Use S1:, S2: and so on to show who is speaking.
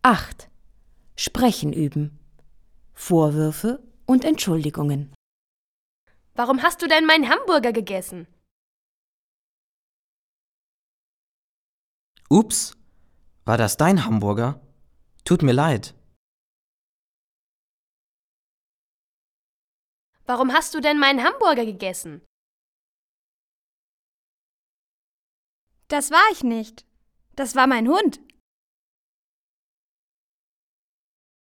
S1: 8. Sprechen üben. Vorwürfe und Entschuldigungen.
S2: Warum hast du denn meinen Hamburger gegessen?
S3: Ups, war das dein Hamburger? Tut mir leid.
S2: Warum hast du denn meinen Hamburger gegessen?
S4: Das war ich nicht. Das war mein Hund.